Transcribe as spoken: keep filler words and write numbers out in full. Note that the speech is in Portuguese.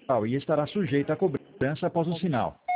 e estará sujeita a cobrança após o sinal.